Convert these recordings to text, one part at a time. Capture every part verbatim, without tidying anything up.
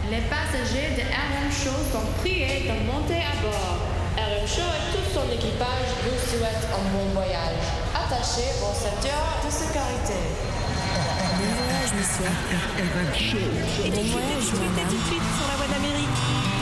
Les passagers de R M Show sont priés de monter à bord. R M Show et tout son équipage vous souhaitent un bon voyage. Attachez vos ceintures de sécurité. Bon voyage, monsieur. R M Show. Et bon voyage, madame. tout de suite sur la voie d'Amérique.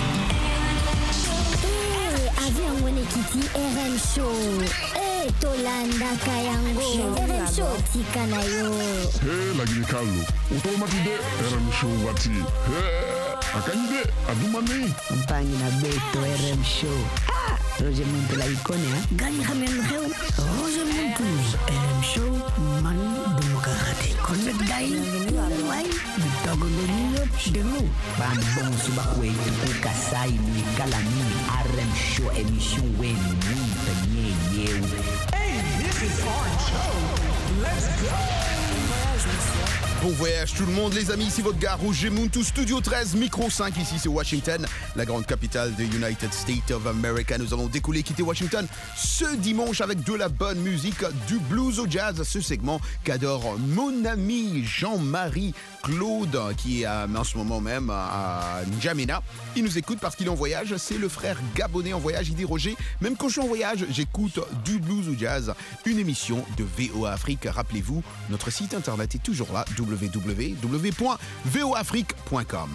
Eh, avion wene kiti R M Show. Eh, Tolanda Kayango. R M Show tika na yo. Hey, lagi Carlo. Utomatide R M Show wati. Hey, akanyide adumani. Mpangi na beto R M Show. Ah, Roger Muntu la ikone ha. Gani khamen kheu. Roger Muntu. R M Show man demokrate. Connect guy. Why? Bitogo de New de nous. Ban bon suba kwetu kukasai ni kalami R M Show emission wen ni tanye yeu. Hey, this is Orange Show. Let's go. Bon voyage tout le monde les amis, ici votre gars Roger Muntu, Studio treize, Micro cinq, ici c'est Washington, la grande capitale des United States of America. Nous allons décoller, quitter Washington ce dimanche avec de la bonne musique, du blues au jazz, ce segment qu'adore mon ami Jean-Marie Claude, qui est à, en ce moment même à N'Djamena. Il nous écoute parce qu'il est en voyage, c'est le frère gabonais en voyage. Il dit Roger, même quand je suis en voyage, j'écoute du blues au jazz, une émission de V O A Afrique. Rappelez-vous, notre site internet est toujours là, w w w point v o afrique point com.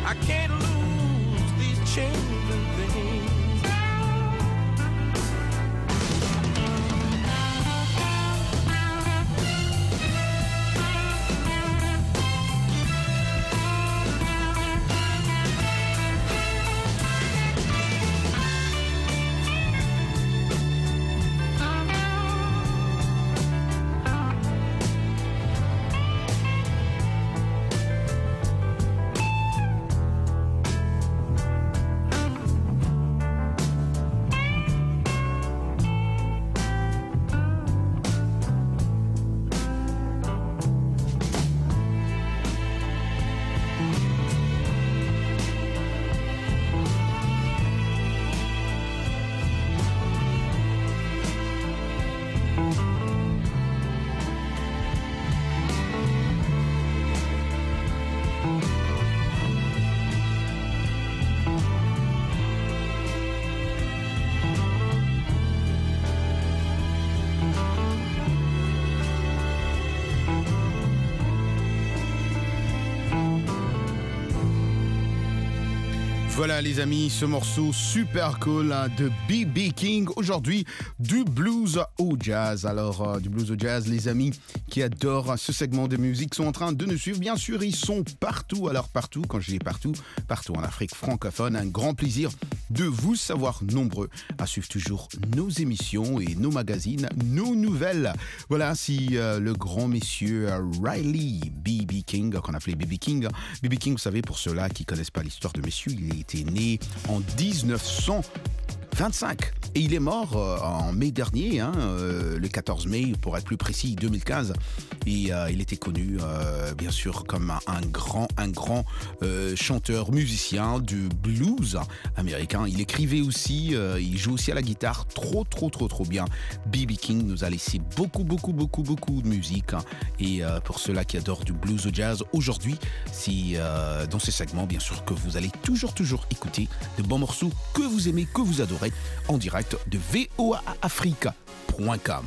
I can't lose these changing things. Voilà les amis, ce morceau super cool hein, de B B King. Aujourd'hui, du blues au jazz. Alors, euh, du blues au jazz, les amis qui adorent ce segment de musique sont en train de nous suivre. Bien sûr, ils sont partout. Alors partout, quand je dis partout, partout en Afrique francophone. Un grand plaisir de vous savoir nombreux à suivre toujours nos émissions et nos magazines, nos nouvelles. Voilà, si euh, le grand monsieur euh, Riley B B King, qu'on appelait B B King. B B King, vous savez, pour ceux-là qui ne connaissent pas l'histoire de monsieur, il est était né en dix-neuf cent vingt-cinq et il est mort euh, en mai dernier, hein, euh, le quatorze mai pour être plus précis, deux mille quinze. Et euh, il était connu euh, bien sûr comme un, un grand, un grand euh, chanteur, musicien du blues américain. Il écrivait aussi, euh, il joue aussi à la guitare, trop, trop, trop, trop bien. B B King nous a laissé beaucoup, beaucoup, beaucoup, beaucoup de musique. Hein. Et euh, pour ceux-là qui adorent du blues au jazz, aujourd'hui, c'est euh, dans ces segments, bien sûr, que vous allez toujours, toujours écouter de bons morceaux que vous aimez, que vous adorez, en direct de V O A Africa point com.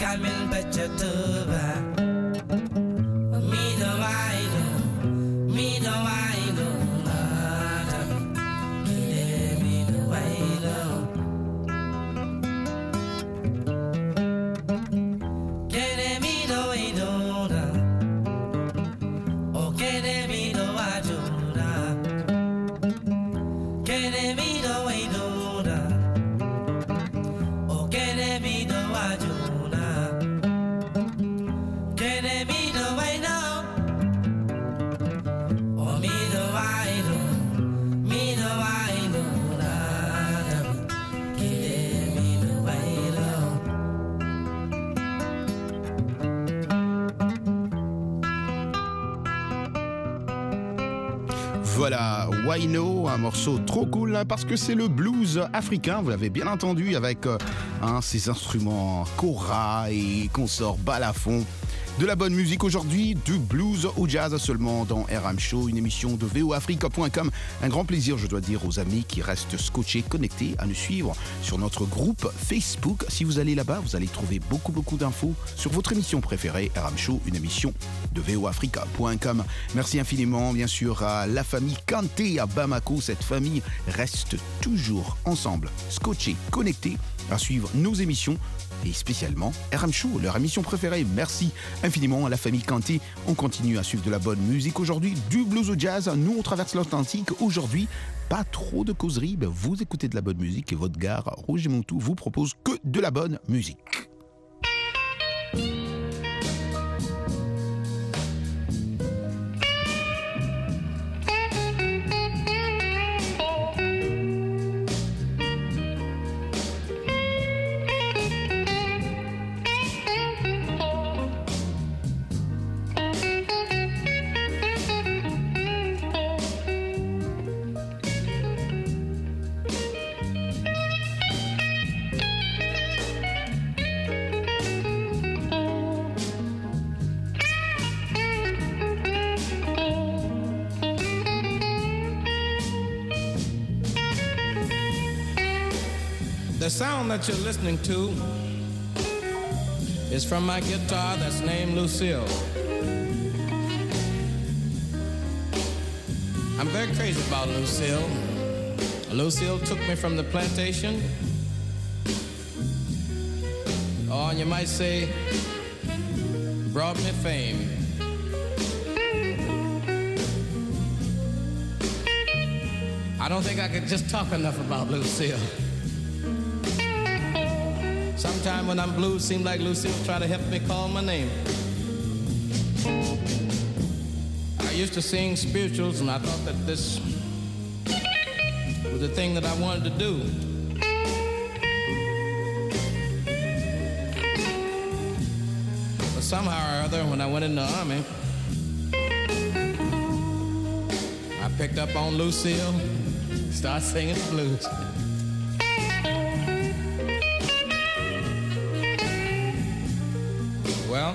Carmen Pachatuba. Me the wine, me the wine, me the wine. Get me the wine, oh, get me the wine. Get me the wine, oh, get me the wine. Voilà, Wino, un morceau trop cool hein, parce que c'est le blues africain, vous l'avez bien entendu avec euh, hein, ces instruments kora et consorts balafon. De la bonne musique aujourd'hui, du blues au jazz seulement dans R M Show, une émission de V O Africa point com. Un grand plaisir, je dois dire, aux amis qui restent scotchés, connectés, à nous suivre sur notre groupe Facebook. Si vous allez là-bas, vous allez trouver beaucoup, beaucoup d'infos sur votre émission préférée, R M Show, une émission de V O Africa point com. Merci infiniment, bien sûr, à la famille Kanté à Bamako. Cette famille reste toujours ensemble, scotchés, connectés, à suivre nos émissions. Et spécialement R M Show, leur émission préférée. Merci infiniment à la famille Kanté. On continue à suivre de la bonne musique aujourd'hui, du blues au jazz. Nous, on traverse l'Atlantique. Aujourd'hui, pas trop de causerie. Ben, vous écoutez de la bonne musique et votre gare, Roger Montou, vous propose que de la bonne musique. The sound that you're listening to is from my guitar that's named Lucille. I'm very crazy about Lucille. Lucille took me from the plantation. Oh, and you might say, brought me fame. I don't think I could just talk enough about Lucille. Sometime when I'm blue, it seems like Lucille try to help me call my name. I used to sing spirituals, and I thought that this was the thing that I wanted to do. But somehow or other, when I went in the army, I picked up on Lucille, started singing the blues. Well,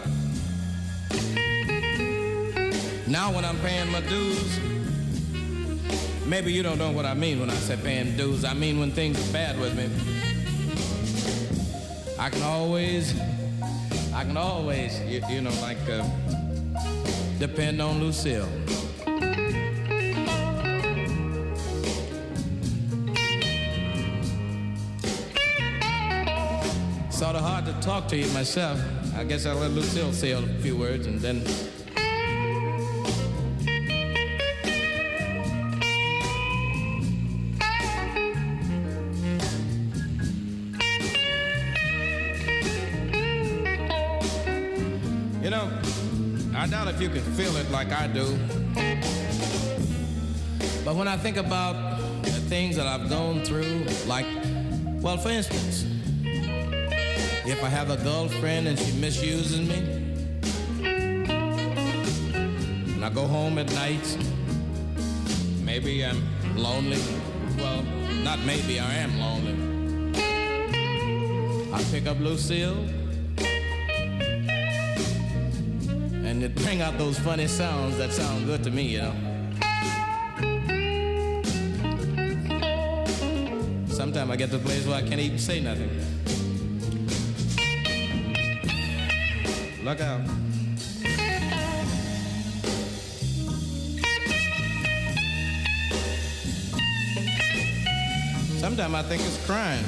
now when I'm paying my dues, maybe you don't know what I mean when I say paying dues. I mean when things are bad with me. I can always, I can always, you, you know, like uh, depend on Lucille. Sort of hard to talk to you myself. I guess I'll let Lucille say a few words and then... You know, I doubt if you can feel it like I do. But when I think about the things that I've gone through, like, well, for instance, if I have a girlfriend and she misuses me, and I go home at night, maybe I'm lonely. Well, not maybe, I am lonely. I pick up Lucille, and it bring out those funny sounds that sound good to me, you know. Sometimes I get to a place where I can't even say nothing. Look out. Sometimes I think it's crying.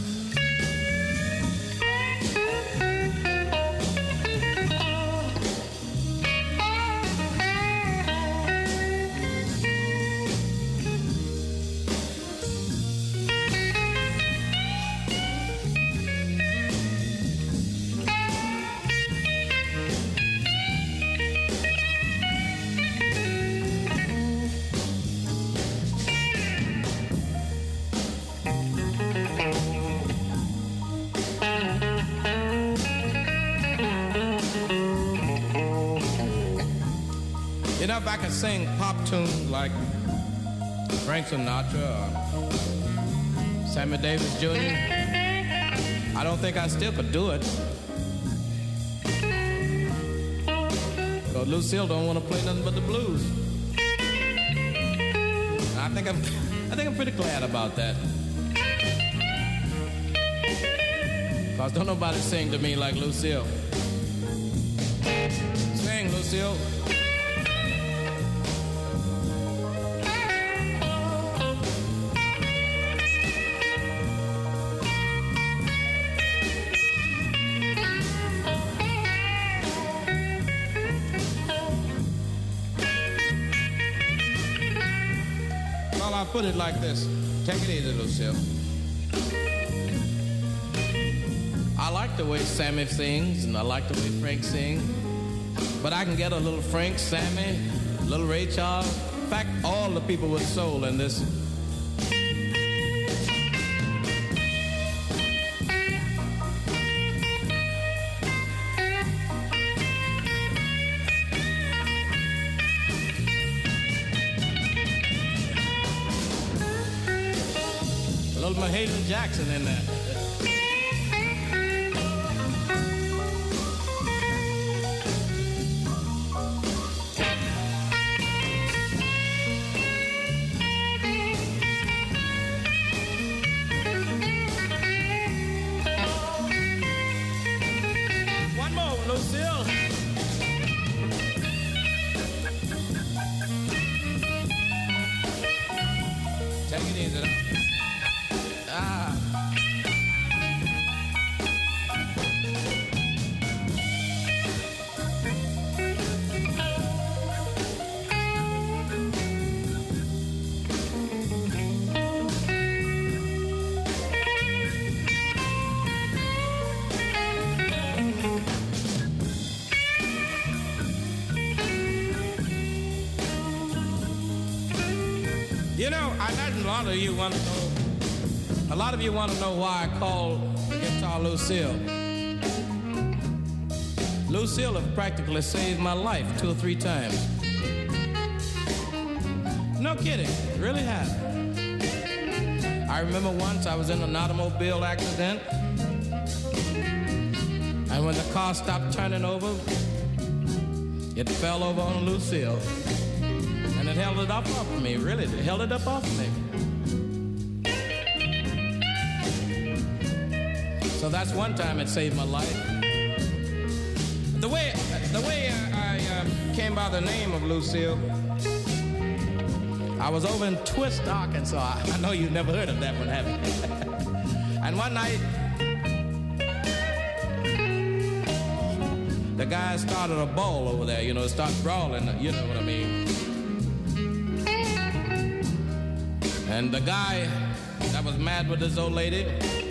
You know, if I could sing pop tunes like Frank Sinatra or Sammy Davis Junior, I don't think I still could do it. Because Lucille don't want to play nothing but the blues. And I think I'm, I think I'm pretty glad about that. Because don't nobody sing to me like Lucille. Sing, Lucille. Put it like this. Take it easy, Lucille. I like the way Sammy sings, and I like the way Frank sings. But I can get a little Frank, Sammy, a little Ray Charles. In fact, all the people with soul in this. Mahalia Jackson in there. One more, Lucille. Take it easy now. Ah. You know, I imagine a lot of you want to know. A lot of you want to know why I call the guitar Lucille. Lucille have practically saved my life two or three times. No kidding, really have. I remember once I was in an automobile accident, and when the car stopped turning over, it fell over on Lucille, and it held it up off of me, really, it held it up off of me. So that's one time it saved my life. The way the way I, I uh, came by the name of Lucille, I was over in Twist, Arkansas. I know you've never heard of that one, have you? And one night, the guy started a ball over there, you know, started brawling, you know what I mean. And the guy that was mad with this old lady,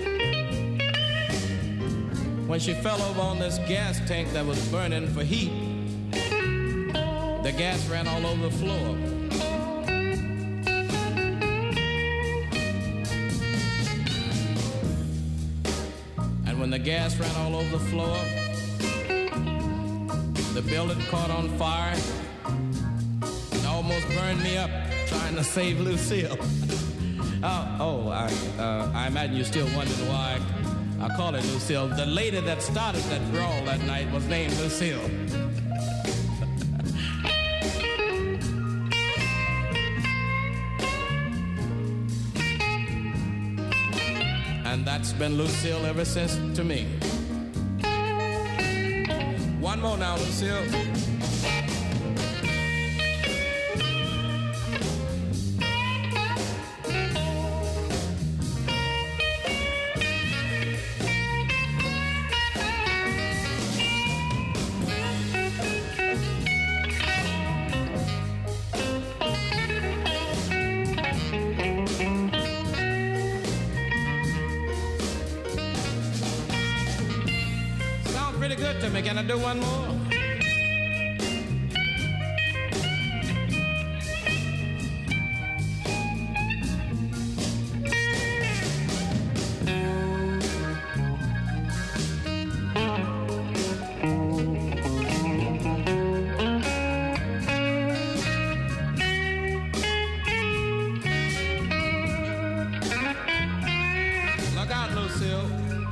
when she fell over on this gas tank that was burning for heat, the gas ran all over the floor. And when the gas ran all over the floor, the building caught on fire and almost burned me up trying to save Lucille. oh, oh I, uh, I imagine you're still wondering why I call it Lucille. The lady that started that brawl that night was named Lucille. And that's been Lucille ever since to me. One more now, Lucille. Pretty good to me. Can I do one more? Look out, Lucille.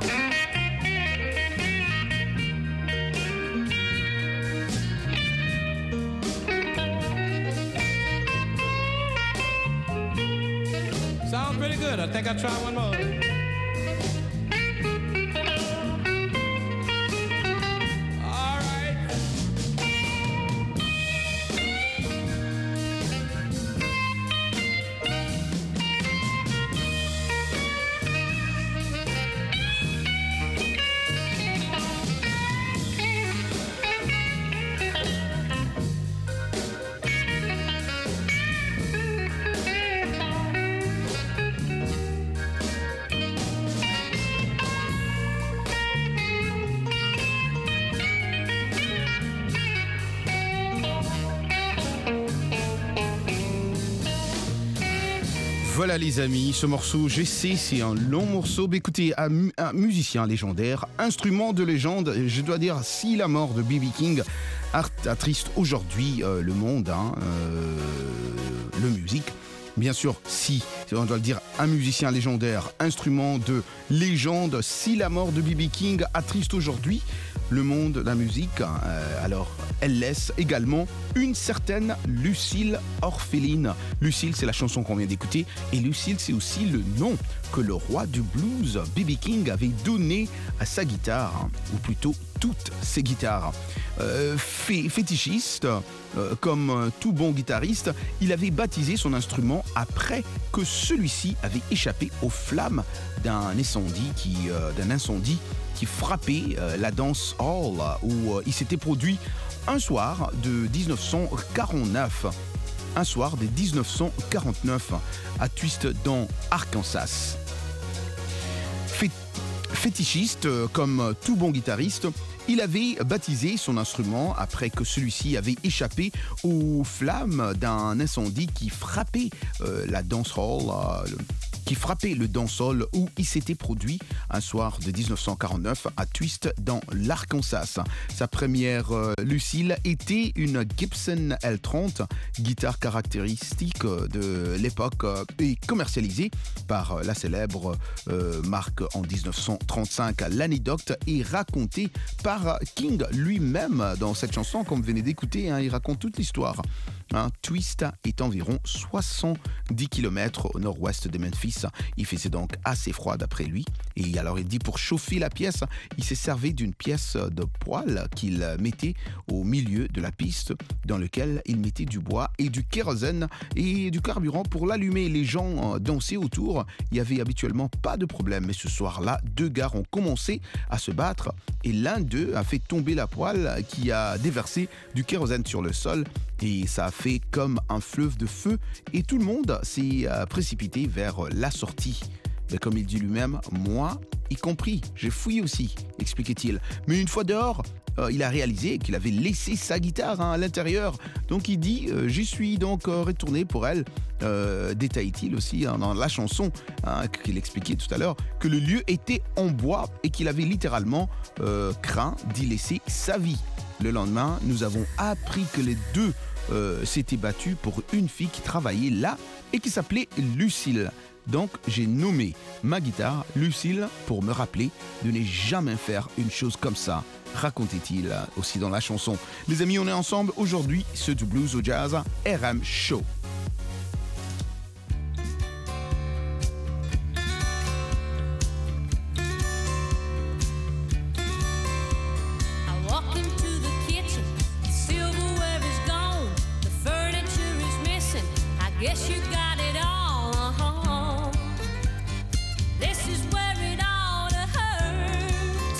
Sounds pretty good. I think I'll try one more. All right. Voilà les amis, ce morceau, je sais, c'est un long morceau. Mais écoutez, un, mu- un musicien légendaire, instrument de légende, je dois dire, si la mort de B B King attriste aujourd'hui euh, le monde, hein, euh, le musique. Bien sûr, si, on doit le dire, un musicien légendaire, instrument de légende, si la mort de B B King attriste aujourd'hui le monde de la musique, euh, alors elle laisse également une certaine Lucille Orpheline. Lucille, c'est la chanson qu'on vient d'écouter, et Lucille, c'est aussi le nom que le roi du blues, B B King, avait donné à sa guitare, ou plutôt toutes ses guitares. Euh, fé- fétichiste, euh, comme euh, tout bon guitariste, il avait baptisé son instrument après que celui-ci avait échappé aux flammes d'un incendie qui, euh, d'un incendie qui frappait euh, la dance hall où euh, il s'était produit un soir de dix-neuf cent quarante-neuf. Un soir de dix-neuf cent quarante-neuf à Twist dans Arkansas. Fé- fétichiste, euh, comme tout bon guitariste, il avait baptisé son instrument après que celui-ci avait échappé aux flammes d'un incendie qui frappait euh, la dance hall, euh, le, qui frappait le dance hall où il s'était produit un soir de dix-neuf cent quarante-neuf à Twist dans l'Arkansas. Sa première euh, Lucille était une Gibson L trente, guitare caractéristique de l'époque euh, et commercialisée par la célèbre euh, marque en dix-neuf cent trente-cinq. L'anecdote est racontée par King lui-même dans cette chanson, comme vous venez d'écouter, hein, il raconte toute l'histoire. Hein, Twist est environ soixante-dix kilomètres au nord-ouest de Memphis. Il faisait donc assez froid d'après lui. Et alors il dit, pour chauffer la pièce, il s'est servi d'une pièce de poêle qu'il mettait au milieu de la piste, dans lequel il mettait du bois et du kérosène et du carburant pour l'allumer. Les gens dansaient autour. Il n'y avait habituellement pas de problème. Mais ce soir-là, deux gars ont commencé à se battre et l'un d'eux a fait tomber la poêle qui a déversé du kérosène sur le sol. Et ça a fait comme un fleuve de feu et tout le monde s'est précipité vers la sortie. Mais comme il dit lui-même, moi y compris, j'ai fouillé aussi, expliquait-il. Mais une fois dehors, euh, il a réalisé qu'il avait laissé sa guitare hein, à l'intérieur. Donc il dit, euh, j'y suis donc euh, retourné pour elle. Euh, détaille-t-il aussi hein, dans la chanson hein, qu'il expliquait tout à l'heure, que le lieu était en bois et qu'il avait littéralement euh, craint d'y laisser sa vie. Le lendemain, nous avons appris que les deux euh, s'étaient battus pour une fille qui travaillait là et qui s'appelait Lucille. Donc, j'ai nommé ma guitare Lucille pour me rappeler de ne jamais faire une chose comme ça, racontait-il aussi dans la chanson. Les amis, on est ensemble aujourd'hui, ceux du blues au jazz, R M Show. I walk into the Guess you got it all. This is where it ought to hurt.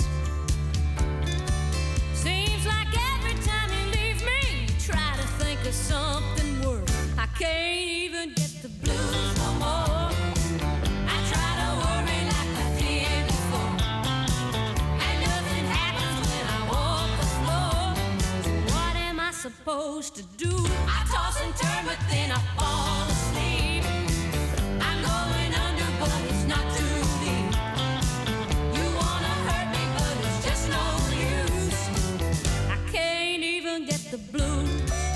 Seems like every time you leave me, you try to think of something worse. I can't even get the blues no more. I try to worry like I did before, and nothing happens when I walk the floor. So what am I supposed to do? I toss and turn, but then I fall asleep. I'm going under, but it's not too deep. You wanna hurt me, but it's just no use. I can't even get the blues.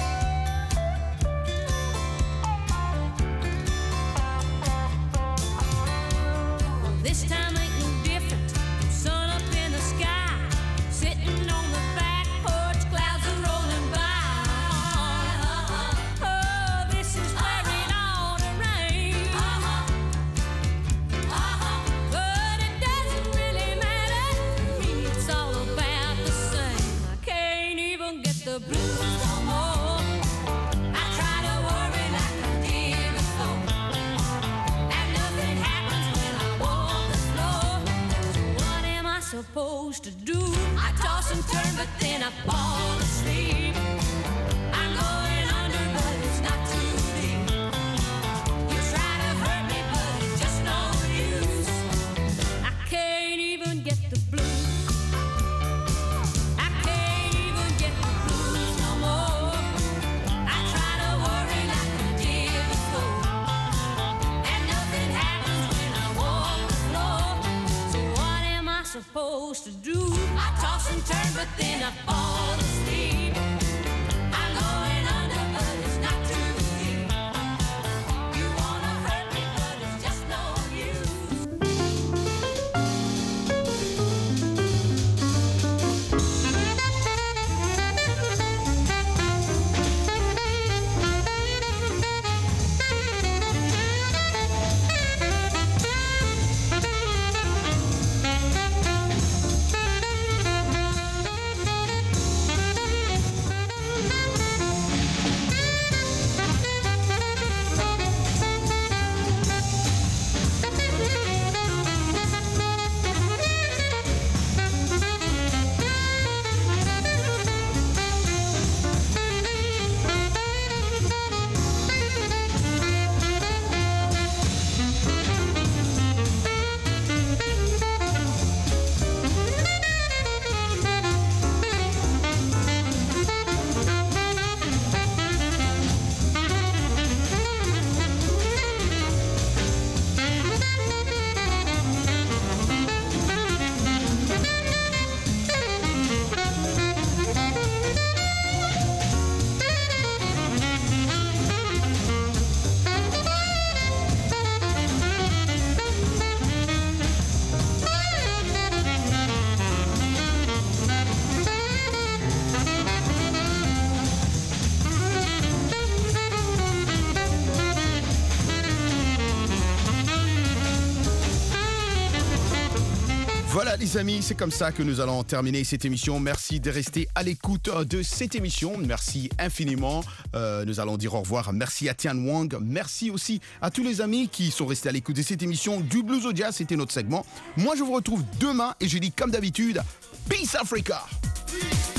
This time ain't no different. Sun up in the sky, sitting on the back porch, clouds are rolling by. Oh, this is where it ought to rain. But it doesn't really matter to me. It's all about the same. I can't even get the blues no more. I try to worry like I did before, and nothing happens when I walk the floor. So what am I supposed to do? I toss and turn, but then I fall asleep. I'm going under, but it's not too deep. You try to hurt me, but it's just no use. I can't even get the blues. I can't even get the blues no more. I try to worry like I did before, and nothing happens when I walk the floor. So what am I supposed to do? I toss and turn, but then I fall asleep. I'm going under, but it's not too deep. You wanna hurt me, but it's just no Voilà les amis, c'est comme ça que nous allons terminer cette émission. Merci de rester à l'écoute de cette émission. Merci infiniment. Euh, nous allons dire au revoir. Merci à Tian Wang. Merci aussi à tous les amis qui sont restés à l'écoute de cette émission. Du blues au jazz, c'était notre segment. Moi, je vous retrouve demain et je dis comme d'habitude, Peace Africa. Peace.